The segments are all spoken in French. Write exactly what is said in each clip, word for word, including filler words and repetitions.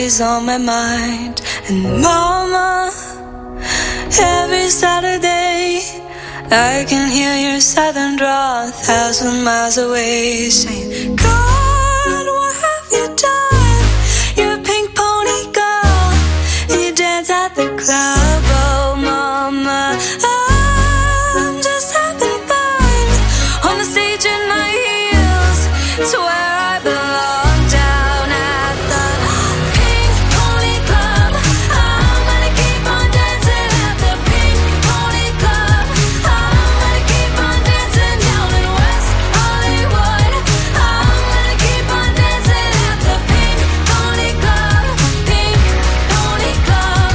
always on my mind. And mama, every Saturday I can hear your southern drawl a thousand miles away, saying, God, what have you done? You're a pink pony girl, you dance at the club. Oh mama, I'm just having fun on the stage in my heels. It's where I belong, down at the Pink Pony Club. I'm gonna keep on dancing at the Pink Pony Club. I'm gonna keep on dancing down in West Hollywood. I'm gonna keep on dancing at the Pink Pony Club. Pink Pony Club.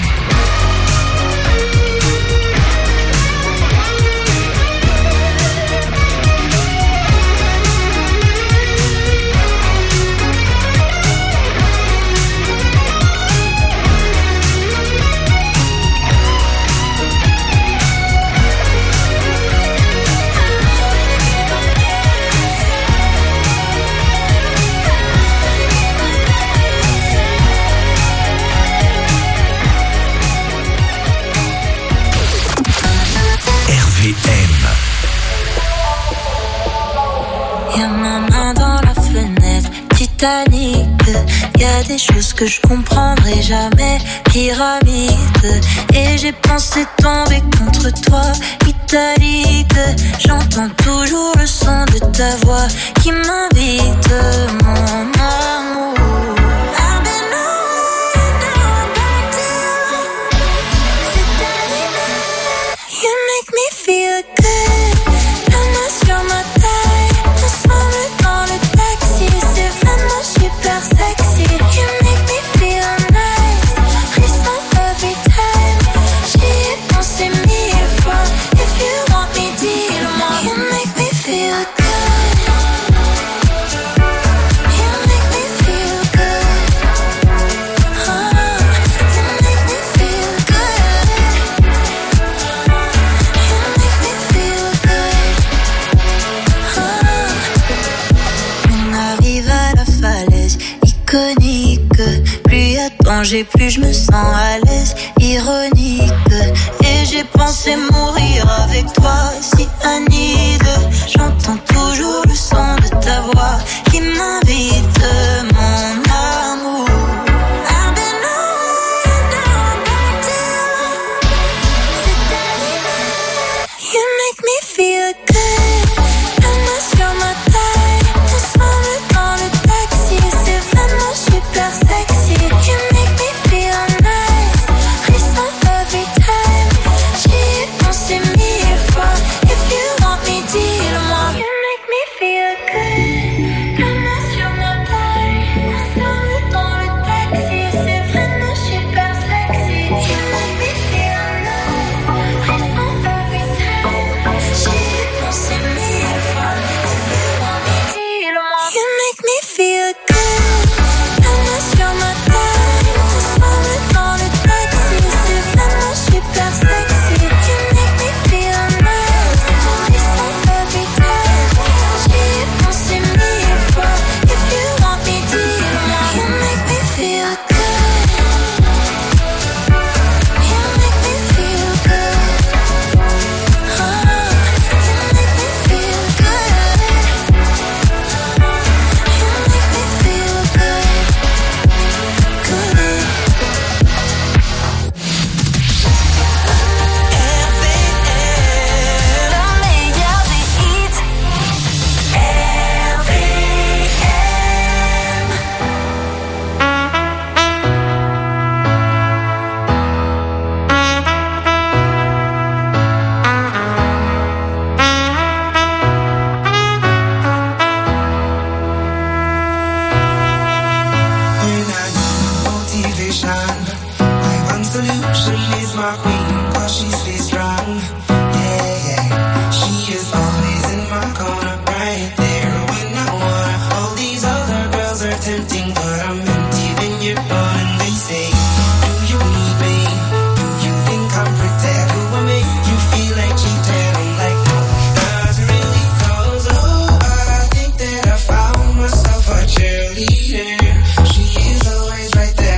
R V M. Y'a ma main dans la fenêtre, Titanic. Y'a des choses que je comprendrai jamais, pyramide. Et j'ai pensé tomber contre toi, italique. J'entends toujours le son de ta voix qui m'invite, mon amour. I've been away, now I'm back to you. C'est arrivé, you make me feel good. La main sur ma taille, ensemble dans le taxi. C'est vraiment super sexy. You make me feel nice, frisson every time. J'y ai pensé mille fois. If you want me, dis-le-moi. You make me feel good. You make me feel good. Oh, you make me feel good. You make me feel good. Oh. On arrive à la falaise iconique. Plus y a danger, plus je me sens à l'aise. Ironique. Et j'ai pensé mourir avec toi, cyanide. J'entends toujours le son de ta voix qui m'invite, mon amour. I've been away, now I'm back to you. C'est arrivé, you make me feel good. La main sur ma taille, ensemble dans le taxi. C'est vraiment super sexy. You make me feel nice, frisson every time. J'y ai pensé mille fois. If you want me, dis-le-moi. You make me feel good. La main sur ma taille, ensemble dans le taxi. C'est vraiment super sexy. You make me feel nice, frisson every time. J'y ai pensé mille fois. If you want me, dis-le-moi. You make me feel good. La main sur ma taille, ensemble dans le taxi. C'est vraiment super sexy. You make me feel nice, frisson every time. J'y ai pensé mille fois. If you want me, dis-le-moi. You make me feel good. You make me feel good. Oh, you make me feel good. You make me feel good. Good. R V M, la meilleure des hits. R V M. When I need motivation, my one solution is my queen, cause she stays strong. Yeah, yeah, she is always in my corner, right there when I wanna. All these other girls are tempting, but I'm empty when you're gone. And they say, do you need me? Do you think I'm pretty? Do I make you feel like cheating? I'm like, no, not really, cause oh, I think that I found myself a cheerleader. She is always right there.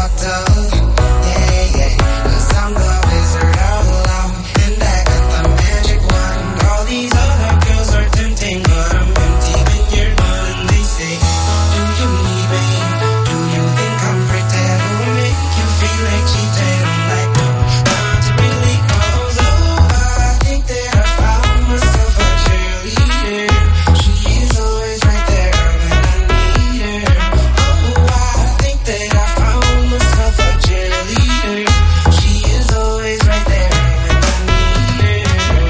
fucked up. Yeah, yeah, 'cause I'm the wizard all alone, and I got the magic wand. All these other girls are tempting, but I'm empty when you're gone. And they say, do you need me? Do you think I'm pretty? Will make you feel like cheating? I'm like, no, not really, 'cause oh, I think that I found myself a cheerleader. She is always right there when I need her. Oh, I think that I found myself a cheerleader. She is always right there when I need her.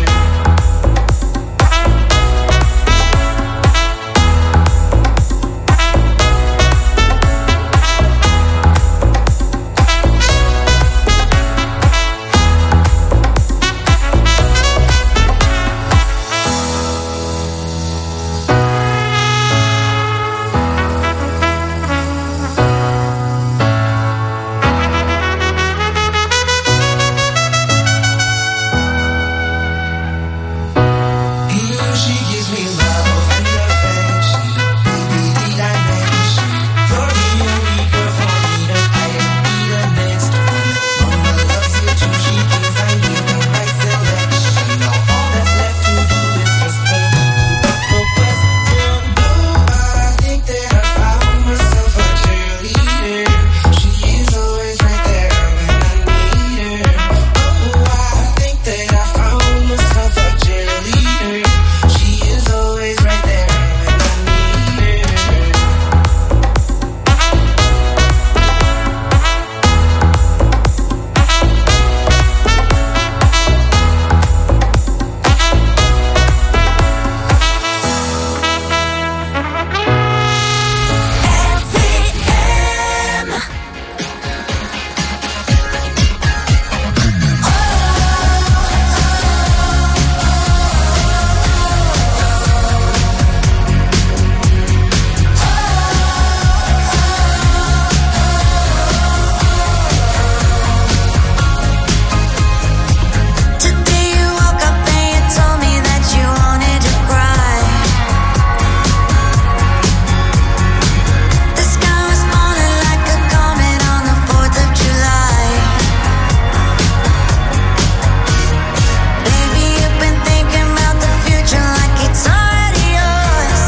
Mm, she gives me love and affection, baby, the dimension. You're the only girl for me to fight, be the next one. Mama loves you too, she thinks I need the right selection. Now all that's left to do is just hold me to the question. Oh, I think that I found myself a cheerleader. She is always right there when I need her. Oh, I think that I found myself a cheerleader. She is always right there when I need her. Today you woke up and you told me that you wanted to cry. The sky was falling like a comet on the fourth of July. Baby, you've been thinking about the future like it's already yours.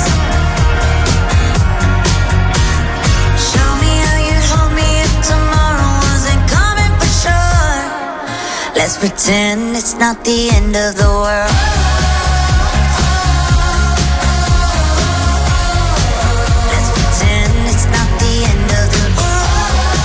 Show me how you'd hold me if tomorrow wasn't coming for sure. Let's pretend it's not the end of the world. Let's pretend it's not the end of the world.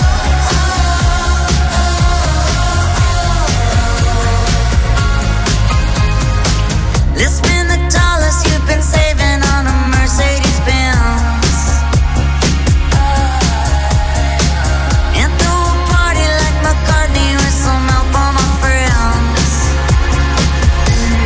Let's spend the dollars you've been saving on a Mercedes Benz and throw a party like McCartney with some help on my friends.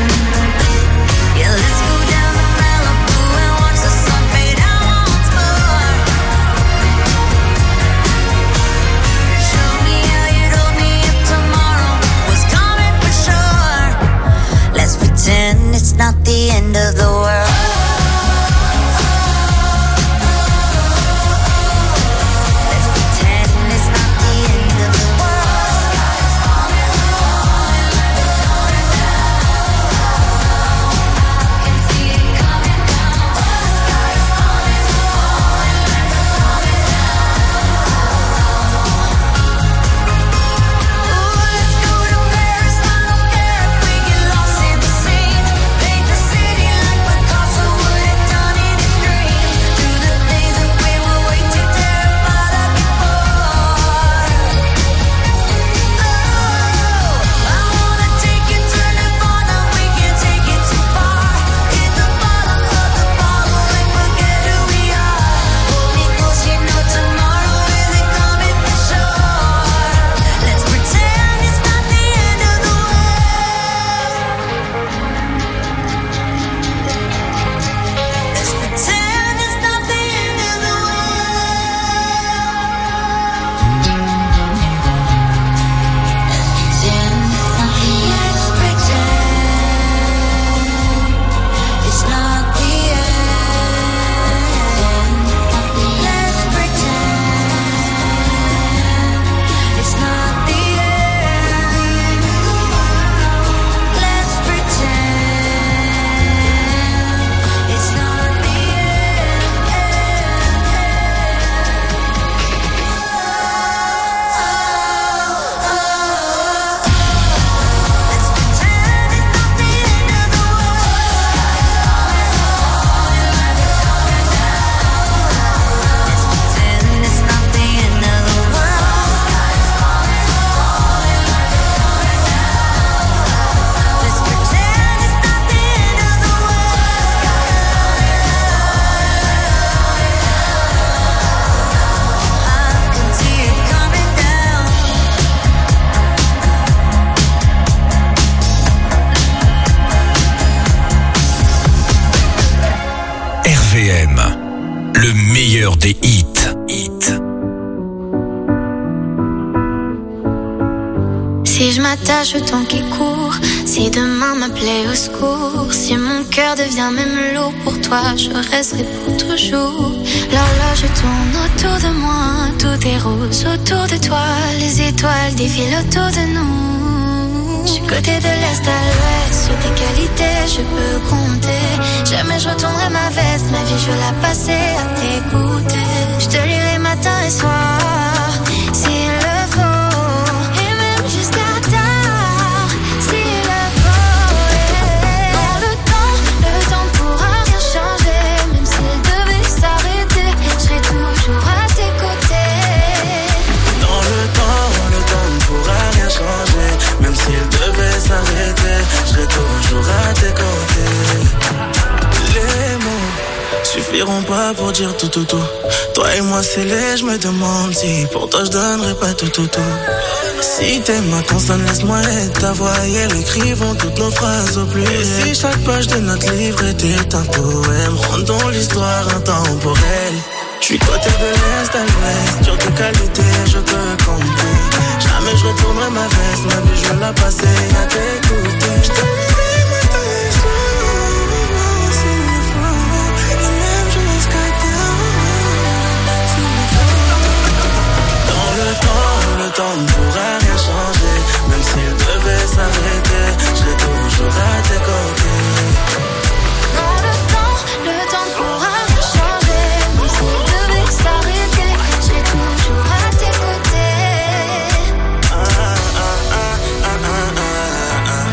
Si je m'attache au temps qui court, si demain m'appelait au secours, si mon cœur devient même lourd pour toi, je resterai pour toujours. L'horloge tourne autour de moi, tout est rose autour de toi, les étoiles défilent autour de nous. Je suis côté de l'est à l'ouest, sur tes qualités je peux compter. Jamais je retournerai ma veste, ma vie je veux la passer à t'écouter. Je te lirai matin et soir, s'il le faut, et même jusqu'à tard, s'il le faut. Yeah. Dans le temps, le temps ne pourra rien changer, même s'il devait s'arrêter, je serai toujours à tes côtés. Dans le temps, le temps ne pourra rien changer, même s'il devait s'arrêter, je serai toujours à tes côtés. Les mots suffiront pas pour dire tout tout tout. Toi et moi c'est laid, je me demande si pour toi je donnerais pas tout tout tout. Si t'aimes ma consonne, laisse-moi être ta voix et elle écrivons toutes nos phrases au pluriel. Et si chaque page de notre livre était un poème, rendons l'histoire intemporelle. J'suis côté de l'est à l'ouest, sur tes qualités je peux compter. Jamais je retournerai ma veste, ma vie je veux la passer à t'écouter. Je te lirai matin et soir, s'il le faut, et même jusqu'à tard, s'il le faut. Dans le temps, le temps ne pourra rien changer, même s'il devait s'arrêter, je serai toujours à tes côtés. Dans le temps, le temps ne pourra rien changer, même s'il devait s'arrêter, je serai toujours à tes côtés. Ah, ah, ah, ah, ah, ah, ah.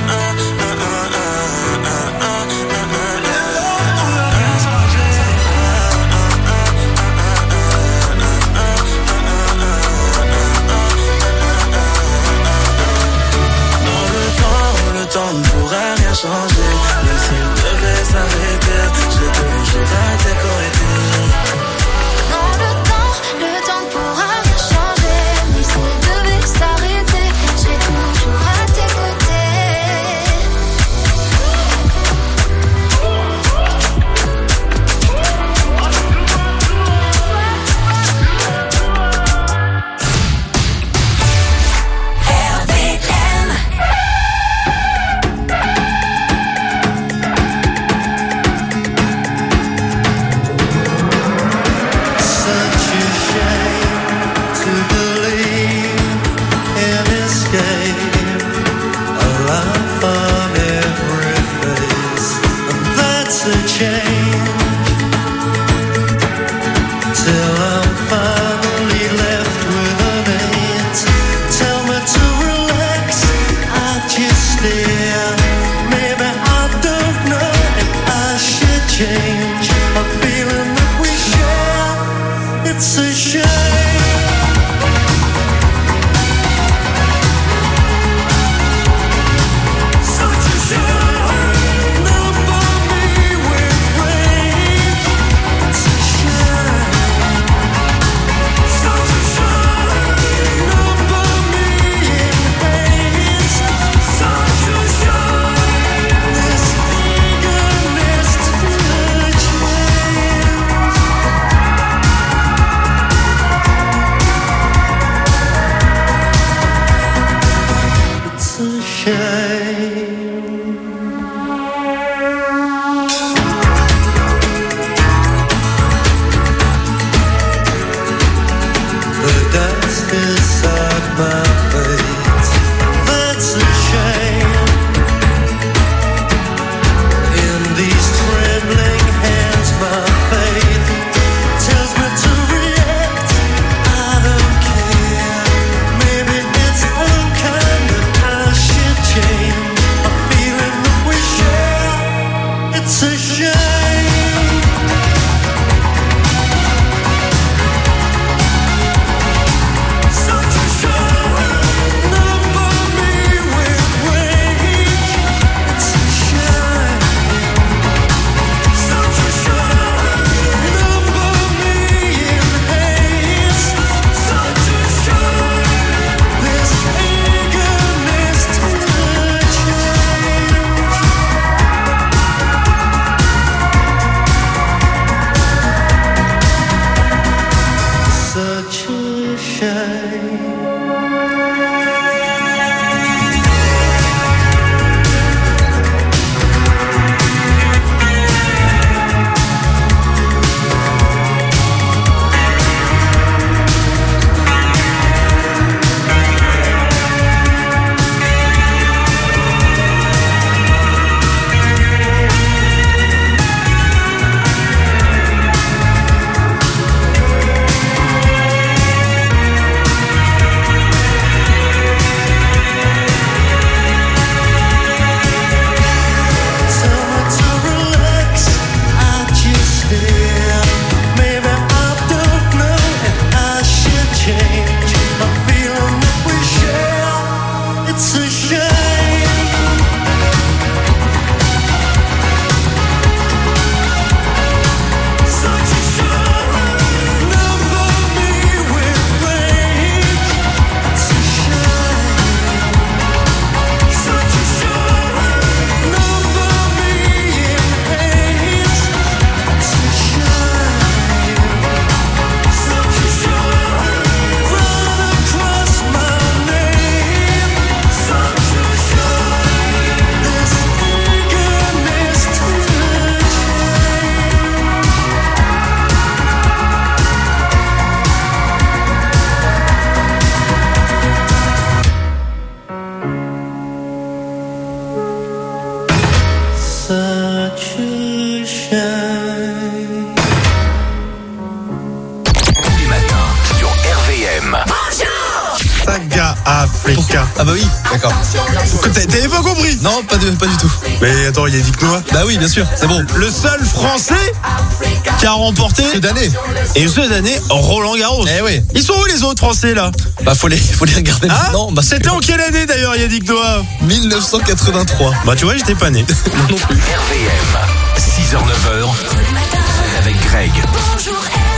Africa. Ah bah oui, d'accord. T'avais pas compris? Non, pas, de, pas du tout. Mais attends, il y a Yannick Noah. Bah oui, bien sûr, c'est bon. Le seul Français qui a remporté Cette année. et ce d'année Roland Garros. Eh oui. Ils sont où les autres Français là? Bah faut les, faut les regarder Ah, maintenant. Bah, c'était en quelle année d'ailleurs Yannick Noah? dix-neuf cent quatre-vingt-trois. Bah tu vois, j'étais pas né. Non plus. R V M, six heures neuf heures, avec Greg. Bonjour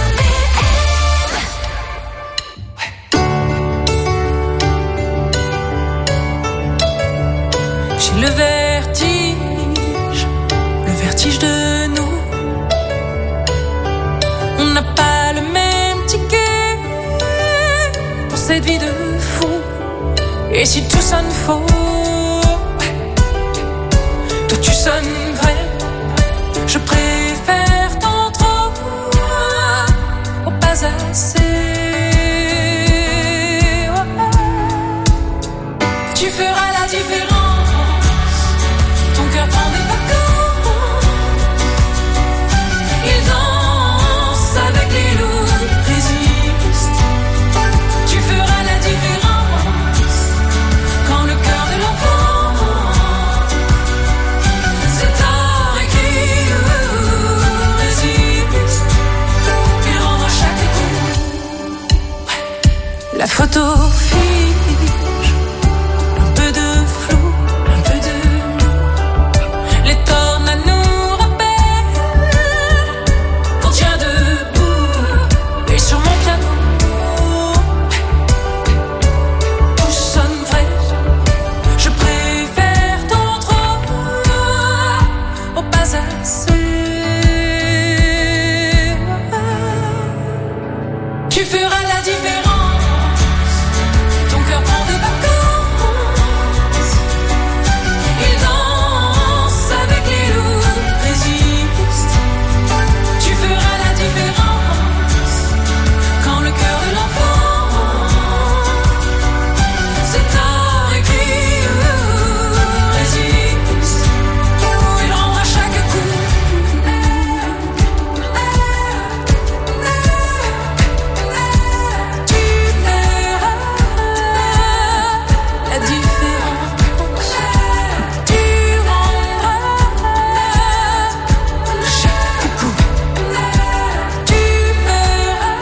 J'ai le vertige, le vertige de nous. On n'a pas le même ticket pour cette vie de fou. Et si tout sonne faux, toi tu sonnes vrai. Je préfère tant trop au pas assez. Tu feras la différence. Ton cœur prend des vacances. Il danse avec les loups, résiste. Tu feras la différence. Quand le cœur de l'enfant c'est tard écrit, résiste. Il rend à chaque coup. La photo fige, un peu de flou, un peu de nous. Les tornades nous rappellent qu'on tient debout. Et sur mon piano, tout sonne vrai. Je préfère tant trop au pas assez. Tu feras la différence. Ton cœur prend des vacances. Il danse avec les loups, résiste. Tu feras la différence. Quand le cœur de l'enfant c'est tard écrit, résiste. Il rend à chaque coup. Tu feras la différence. Tu rendras chaque coup. Tu feras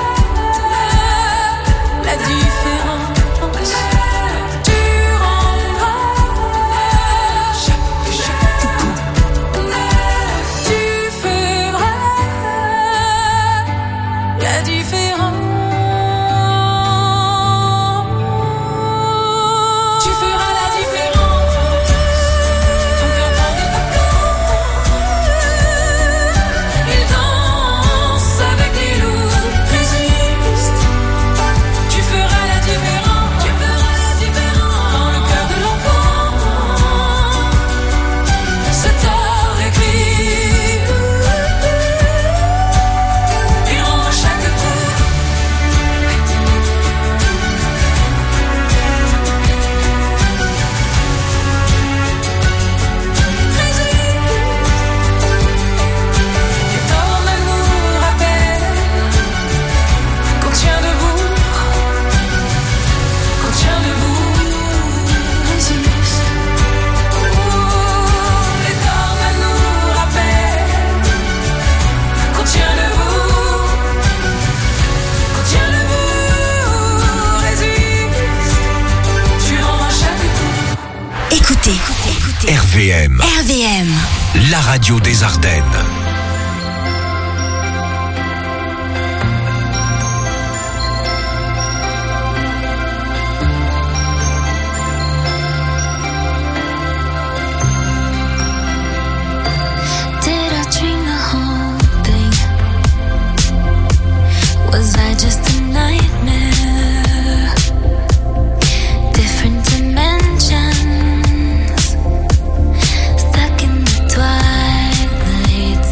la différence. Tu rendras chaque, chaque coup. Tu feras la différence. Tu feras la différence. Ton cœur prend des vacances. Il danse avec les loups, résiste. Tu feras la différence. Tu feras la différence. Quand le cœur de l'enfant c'est tard écrit. Il rend à chaque coup. Les tornades nous rappellent qu'on tient debout, qu'on tient debout, résiste. Les tornades nous rappellent qu'on tient debout, qu'on tient debout, résiste. Tu rends à chaque coup. Écoutez, écoutez. R V M, R V M. la radio des Ardennes. Did I dream the whole thing? Was I just a nightmare? Different dimensions, stuck in the twilight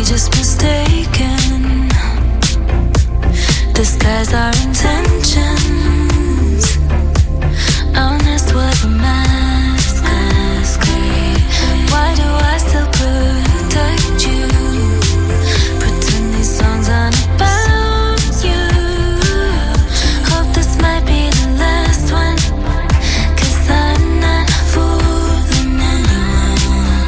just mistaken. Disguise our intentions. Our nest was a mask. Why do I still protect you? Pretend these songs aren't about you. Hope this might be the last one, 'cause I'm not fooling anyone.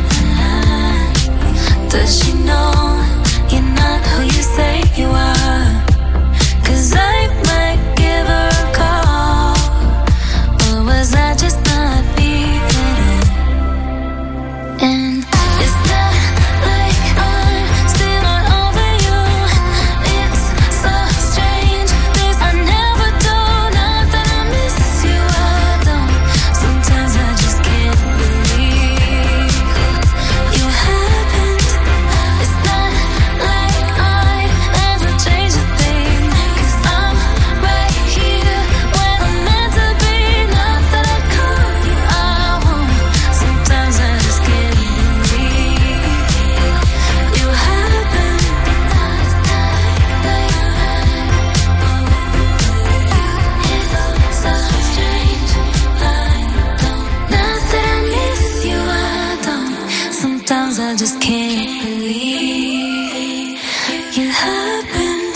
Does she know you're not who you say you are? 'Cause I might give her a call. Or was I just not being it? And it's not like I'm still not over you. It's so strange. This I never do. Not that I miss you, I don't. Sometimes I just can't believe you happened. It's not like I ever changed a thing. 'Cause I'm right here when I'm meant to be. Not that I could, I won't. Sometimes I just can't believe you happened. It's so strange. I don't. Not that I miss you, I don't. Sometimes I just can't believe you happened.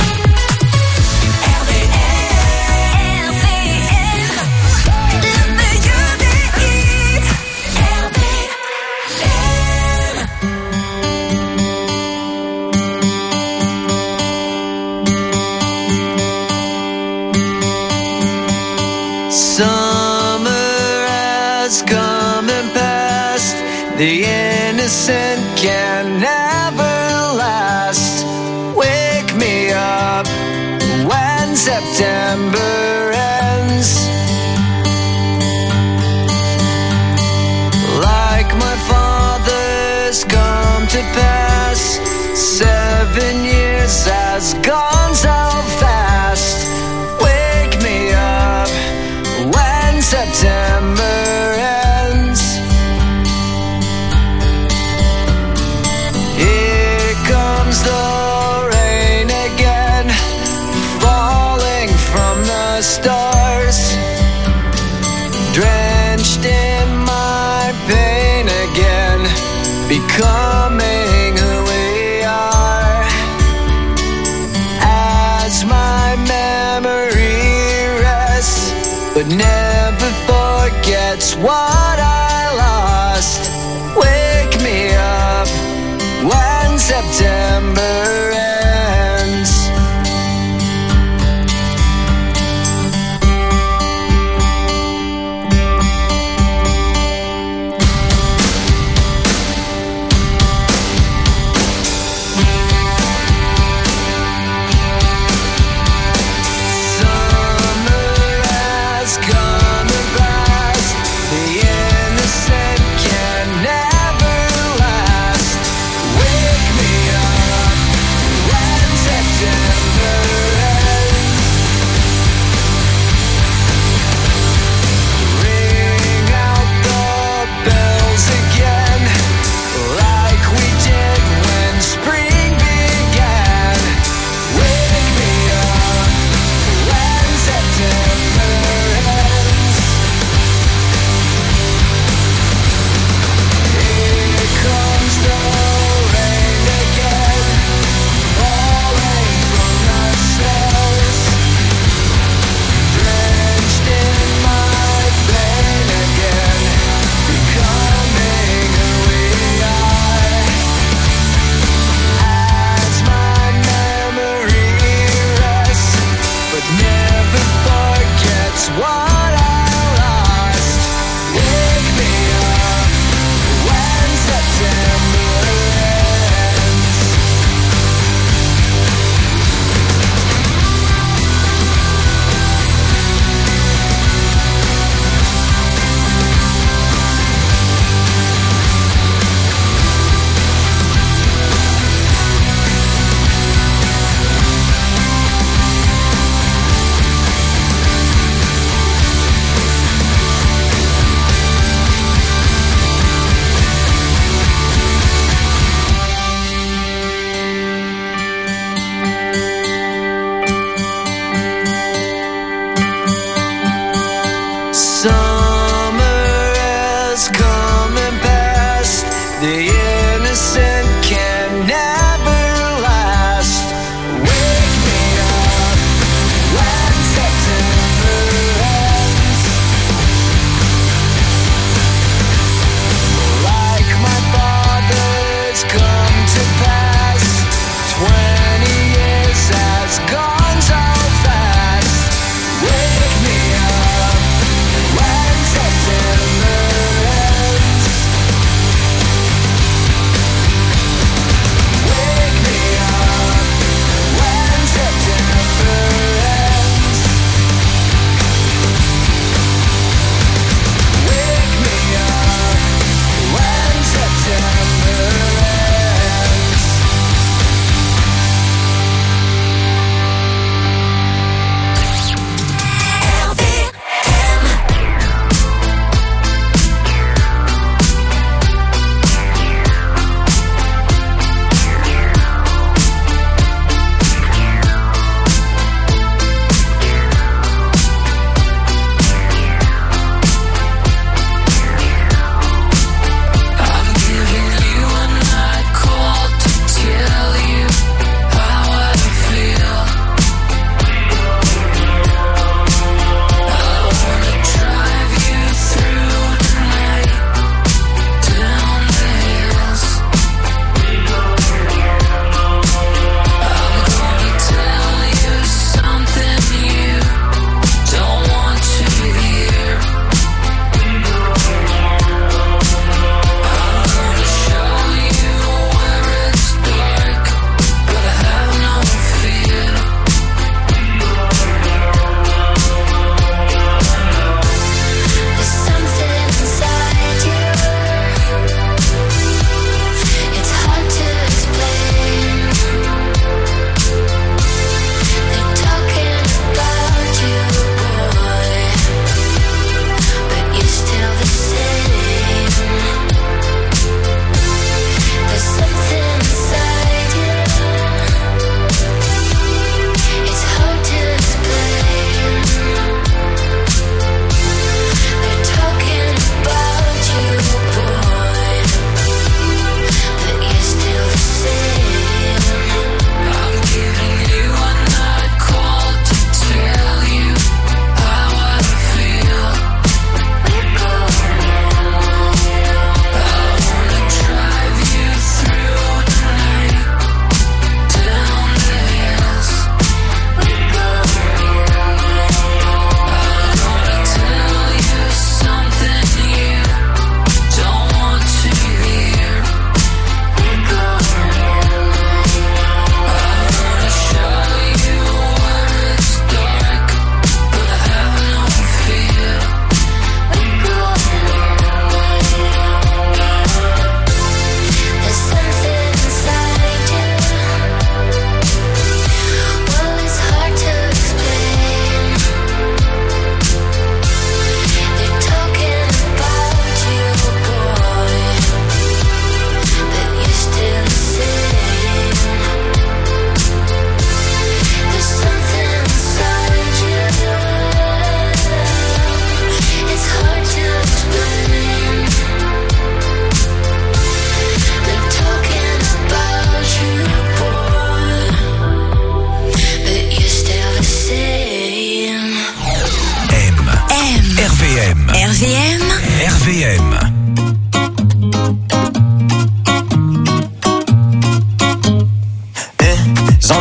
Summer has come and passed. The innocent can never last. Wake me up when September ends. Like my father's come to pass. Seven years has gone so fast. Wake me up when September ends. Here comes the rain again, falling from the stars, drenched in my pain again, becoming who we are. As my memory rests, but never forgets what I lost. Wake me up when September ends. Summer has come and passed. The innocent can never last. Wake me up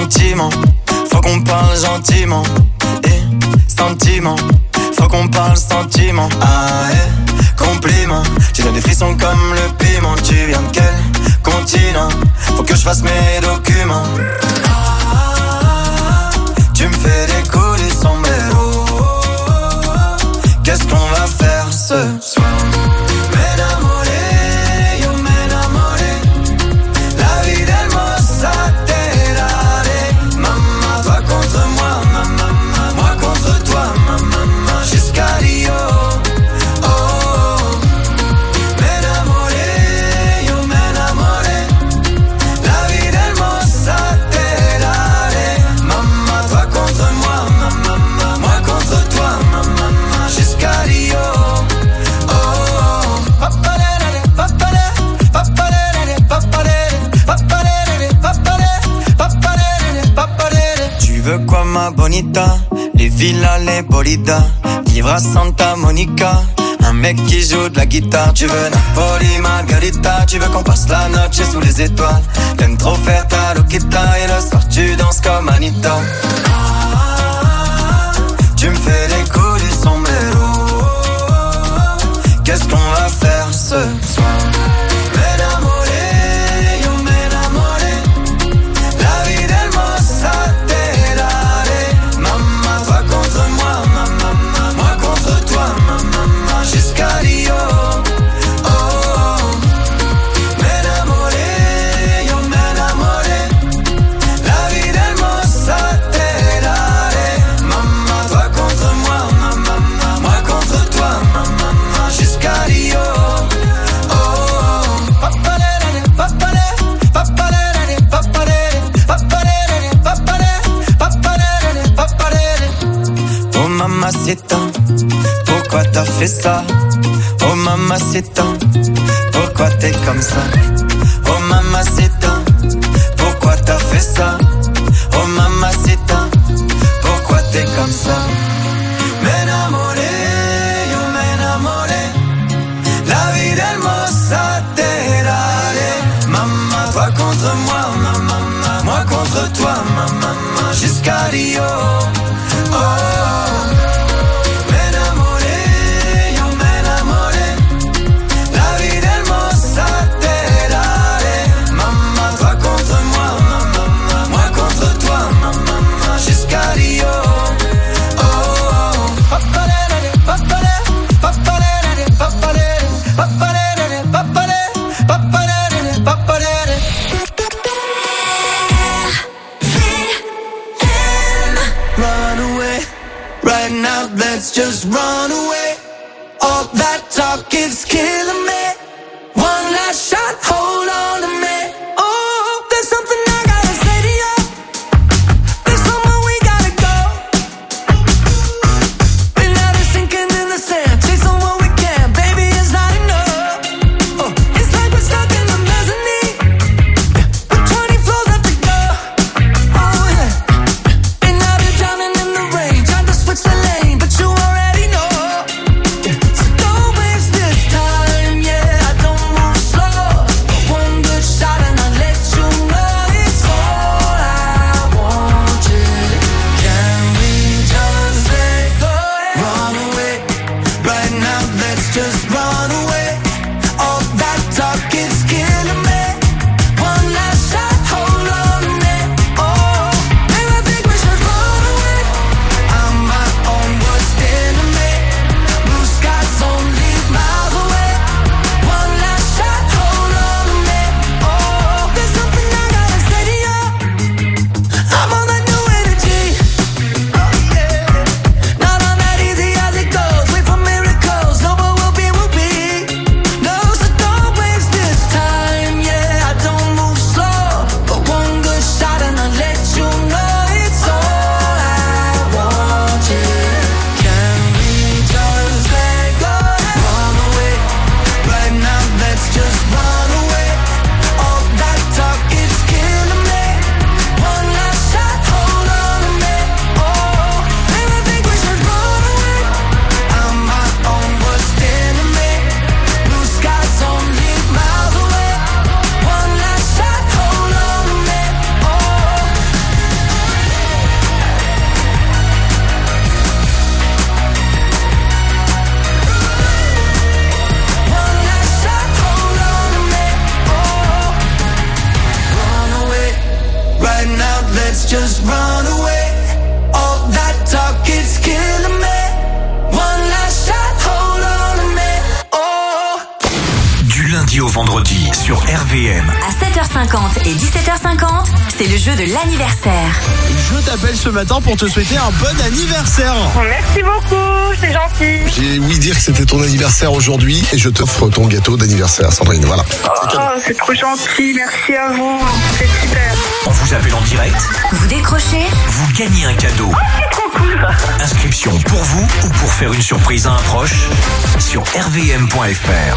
sentiments, faut qu'on parle gentiment. Et sentiments, faut qu'on parle sentiment. Ah eh, compliment, tu donnes des frissons comme le piment. Tu viens de quel continent? Faut que je fasse mes documents. Tu me fais des coups du sombrero. Qu'est-ce qu'on va faire ce soir? M'enamoré, yo m'enamoré. La vie d'hermosa terare. Maman, toi contre moi, maman, moi contre toi, maman, jusqu'à Rio. Oh, oh. M'enamoré, yo m'enamoré. La vie d'hermosa terare. Maman, toi contre moi, maman, moi contre toi, maman, jusqu'à Rio. Tu veux quoi ma bonita? Les villas, les bolidas. Vivre à Santa Monica. Un mec qui joue de la guitare. Tu veux Napoli, Margarita. Tu veux qu'on passe la noche sous les étoiles. T'aimes trop faire ta loquita. Et le soir tu danses comme Anita. Tu me fais les coups du sombrero. Qu'est-ce qu'on va faire ce soir? M'enamoré, yo m'enamoré. La vie d'hermosa terare. Maman, toi contre moi, maman, moi contre toi, maman, jusqu'à Rio. Oh, oh. M'enamoré, yo m'enamoré. La vie d'hermosa terare. Maman, toi contre moi, maman, moi contre toi, maman, jusqu'à Rio. Oh mamacita, pourquoi t'as fait ça? Oh mamacita, pourquoi t'es comme ça? Oh mamacita, pourquoi t'as fait ça? Oh mamacita, pourquoi t'es comme ça? M'enamoré, yo m'enamoré. La vie d'hermosa terare. Maman, toi contre moi, maman, moi contre toi, maman, jusqu'à Rio. Oh, m'enamoré, yo m'enamoré. La vie d'hermosa terare. Maman, toi contre moi, maman, moi contre toi, maman, jusqu'à Rio. Oh, papalere, papalere, papalere, papalere, papalere, papalere, papalere, papalere. Run away, right now let's just run away. All that talk is killing me. One last shot, hold on to me. Oh, there's something I gotta say to you. There's somewhere we gotta go. Been out of sinking in the sand, chasing what we can. Baby, it's not enough. Oh, it's like we're stuck in the mezzanine with twenty floors left to go. Oh yeah. Been out here drowning in the rain, trying to switch the lane, but you already know. So don't waste this time. just run away. All that talk, it's killing me. One last shot, hold on a minute. Oh. Du lundi au vendredi sur R V M. À sept heures cinquante et dix-sept heures cinquante, c'est le jeu de l'anniversaire. Je t'appelle ce matin pour te souhaiter un bon anniversaire. Merci beaucoup, c'est gentil. J'ai ouï dire que c'était ton anniversaire aujourd'hui et je t'offre ton gâteau d'anniversaire, Sandrine. Voilà. Oh, c'est trop gentil, merci à vous, c'est super. On vous appelle en direct. Vous décrochez, Vous gagnez un cadeau. Oh, c'est trop cool. Inscription pour vous ou pour faire une surprise à un proche sur r v m point f r.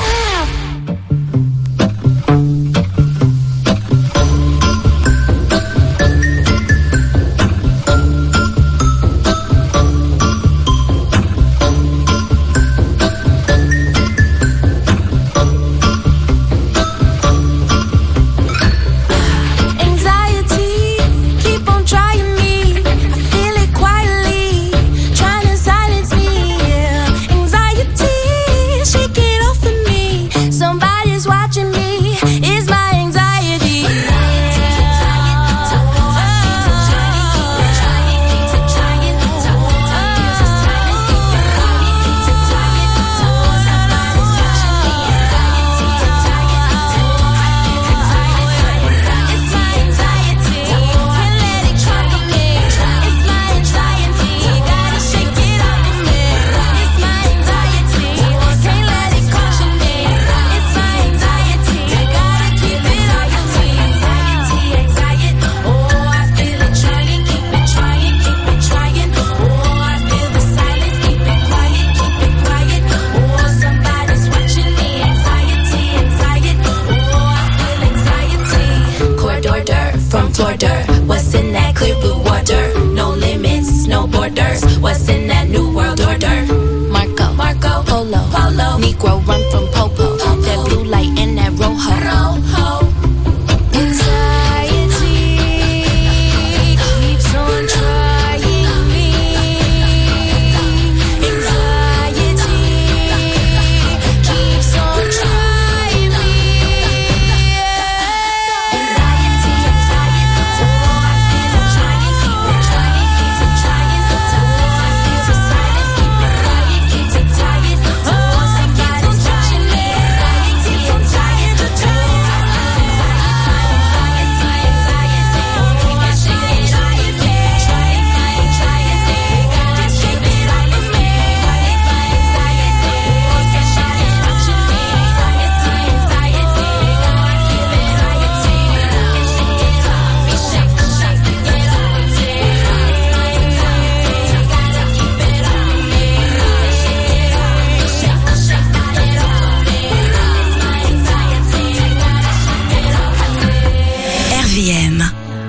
Anxiety, keep on trying me. I feel it quietly, trying to silence me. Yeah. Anxiety, shake it off of me. Somebody's watching me. Is my anxiety? Court order from Florida. What's in that clear blue water? No limits, no borders. What's in that new world order? Marco, Marco, Polo, Polo. Negro run from Popo. That blue light in that rojo. Rojo. Anxiety keeps on trying me. Anxiety keeps on trying me. Anxiety, anxiety, oh, I feel it trying, keep it trying, keep it trying. Oh, I feel the silence, keep it quiet, keep it tired. Oh, somebody's watching me. Anxiety, anxiety, oh, R V M.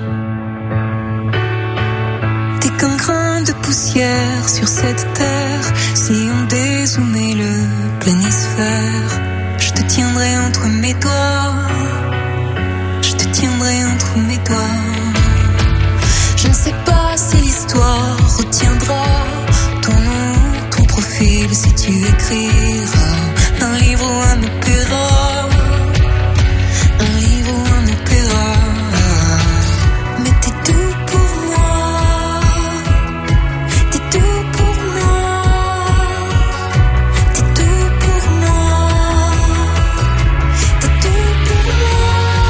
T'es qu'un grain de poussière sur cette terre. Si on dézoomait le planisphère, je te tiendrai entre mes doigts. Je te tiendrai entre mes doigts. Je ne sais pas si l'histoire retiendra ton nom, ton profil, si tu écriras un livre ou un opéra. Un livre ou un opéra. Mais t'es tout pour moi. T'es tout pour moi. T'es tout pour moi. T'es tout pour moi.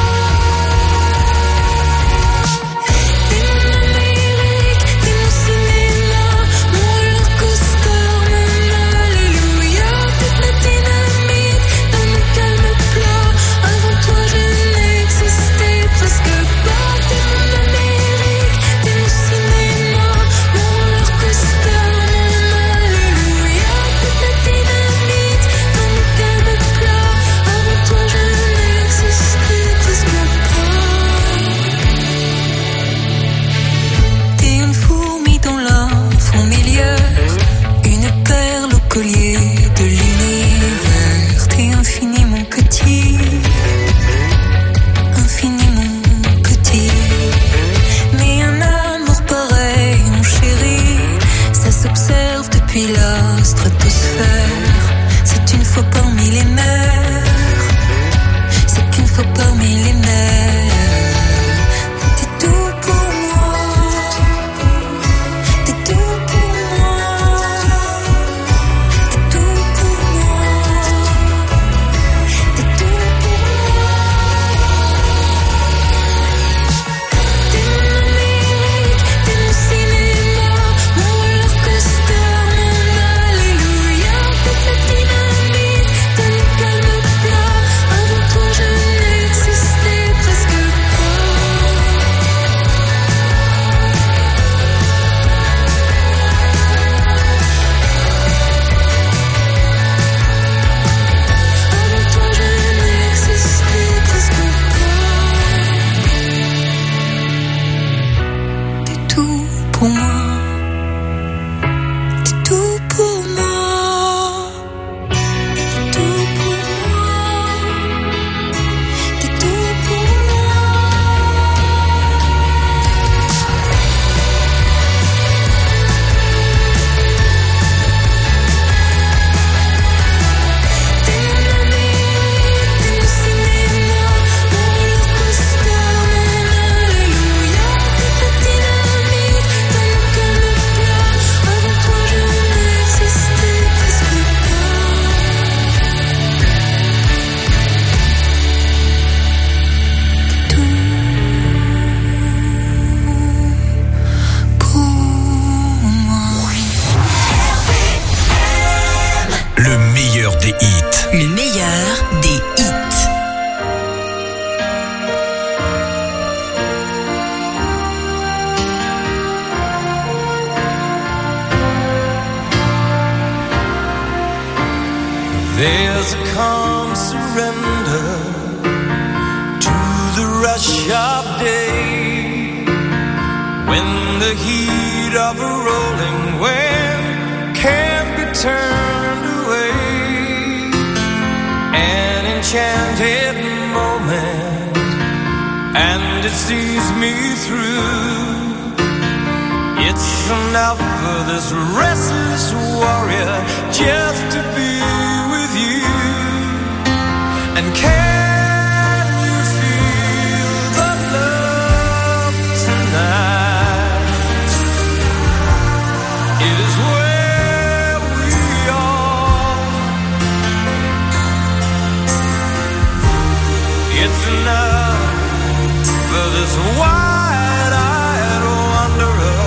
T'es mon Amérique, t'es mon cinéma, mon roller coaster, mon alléluia. Toute ma dynamite dans mon calme plat. Avant toi je n'existais presque pas. T'es mon Amérique, t'es mon cinéma, mon roller coaster, mon alléluia. Toute ma dynamite dans mon calme plat. Avant toi je n'existais presque pas. T'es une fourmi dans la fourmilière, une perle au collier de l'univers. T'es infiniment petit, infiniment petit. Mais un amour pareil, mon chéri, ça s'observe depuis la stratosphère. C'est une fois parmi les mers, c'est qu'une fois parmi les mers. T'es tout pour moi. There's a calm surrender to the rush of day, when the heat of a rolling wave can't be turned away. An enchanted moment, and it sees me through. It's enough for this restless warrior just to be with you. And can you feel the love tonight? It is where we are. It's enough for this wide-eyed wanderer.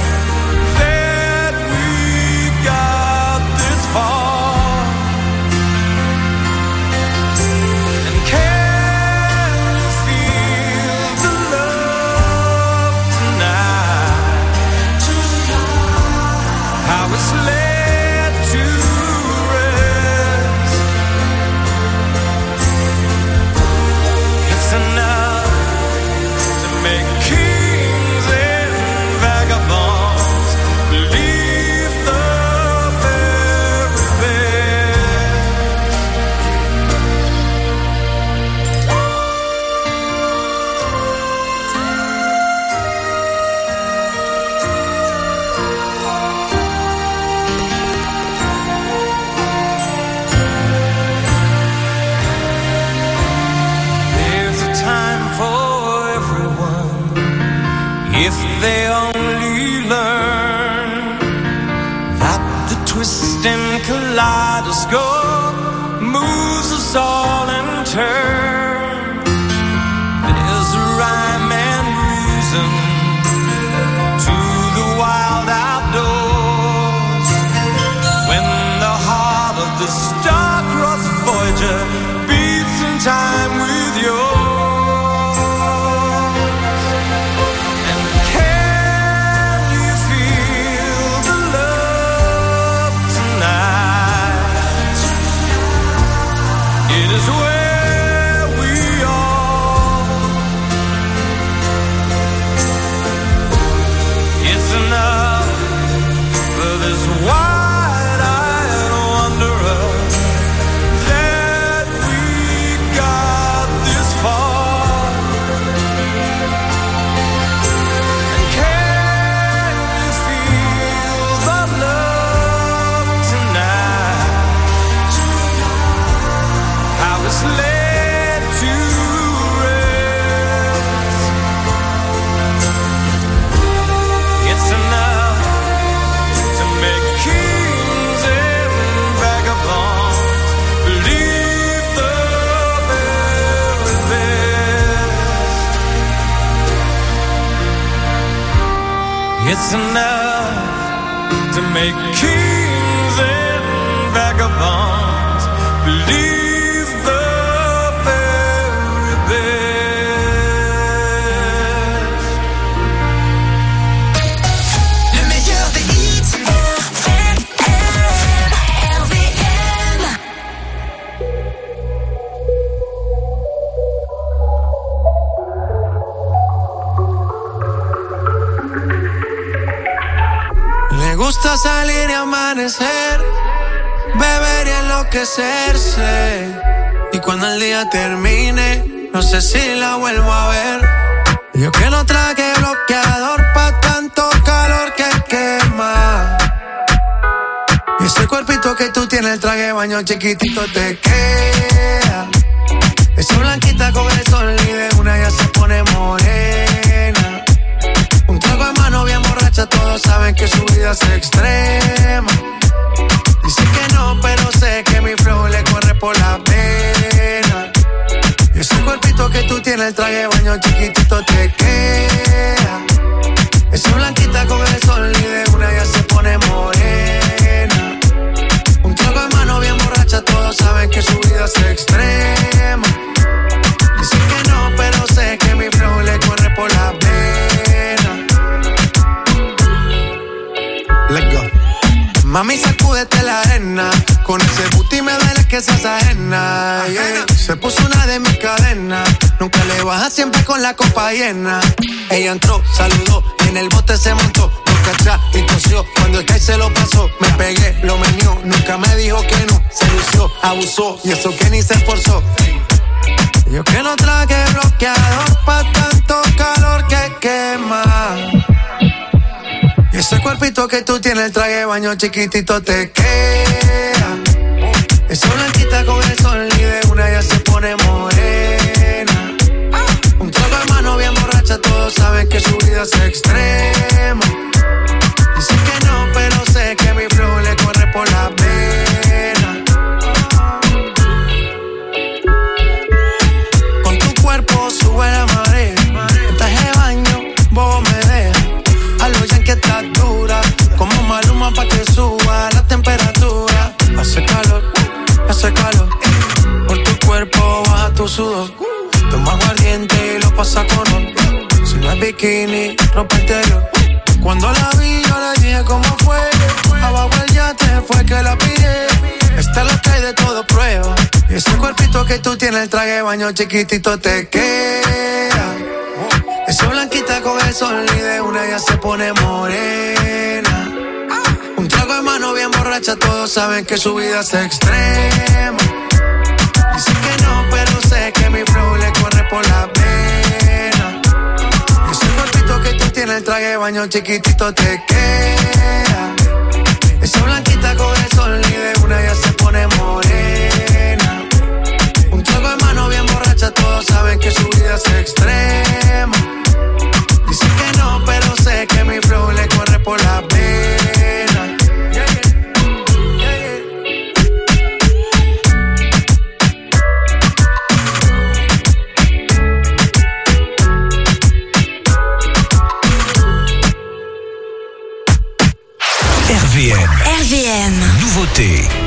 If they only learn that the twisting kaleidoscope moves us all in turn. There's a rhyme and reason to the wild outdoors, when the heart of the star-crossed Voyager beats in time with yours. It's enough to make kings and vagabonds believe the very best. Le meilleur des hits, R V M. Me gusta salir y amanecer, beber y enloquecerse. Y cuando el día termine, no sé si la vuelvo a ver. Yo que no traje bloqueador pa' tanto calor que quema. Y ese cuerpito que tú tienes, el traje de baño chiquitito te queda. Esa blanquita con el sol y de una ya se pone morena. Un trago en mano bien borracha, todos saben que su vida es extrema. Dice que no, pero sé que mi flow le corre por la pena. Y ese cuerpito que tú tienes, el traje de baño chiquitito te queda. Esa blanquita con el sol y de una ya se pone morena. Un trago en mano bien borracha, todos saben que su vida es extrema. Dice que no, pero sé que mi flow le corre por la pena. Let's go. Mami, sacúdete la arena. Con ese booty me duele que que seas ajena, yeah. Se puso una de mis cadenas. Nunca le baja, siempre con la copa llena. Ella entró, saludó y en el bote se montó. Nunca atrás y tosió, cuando el que se lo pasó. Me pegué, lo menió, nunca me dijo que no. Se lució, abusó y eso que ni se esforzó. Yo que no traje bloqueador pa' tanto calor que quema. Y ese cuerpito que tú tienes, el traje de baño chiquitito te queda. Esa blanquita con el sol y de una ya se pone morena. Un trago de mano bien borracha, todos saben que su vida es extrema. Dicen que no, pero sé que mi flow le corre por la vena. Con tu cuerpo sube la marea. En traje de baño, vos me dejas. A lo ya que estás dura, como Maluma pa' que suba la temperatura. Hace calor, hace calor. Por tu cuerpo baja tu sudor. Toma aguardiente y lo pasa con ron. Si no es bikini, ropa interior. Cuando la vi yo le dije cómo fue. Abajo el yate fue que la pillé. Esta es lo que hay de todo prueba. Y ese cuerpito que tú tienes, el traje de baño chiquitito te queda. Esa blanquita con el sol y de una ya se pone morena. Un trago de mano bien borracha, todos saben que su vida es extrema. Dicen que no, pero sé que mi flow le corre por la vena. Ese cuerpito que tú tienes, el traje de baño chiquitito te queda. Esa blanquita con el sol y de una ya se pone morena. Un trago de mano bien borracha, todos saben que su vida es extrema. Dicen que no, pero sé que mi flow le corre por la vena. Yeah, yeah. Yeah, yeah. R V M. R V M. Nouveauté.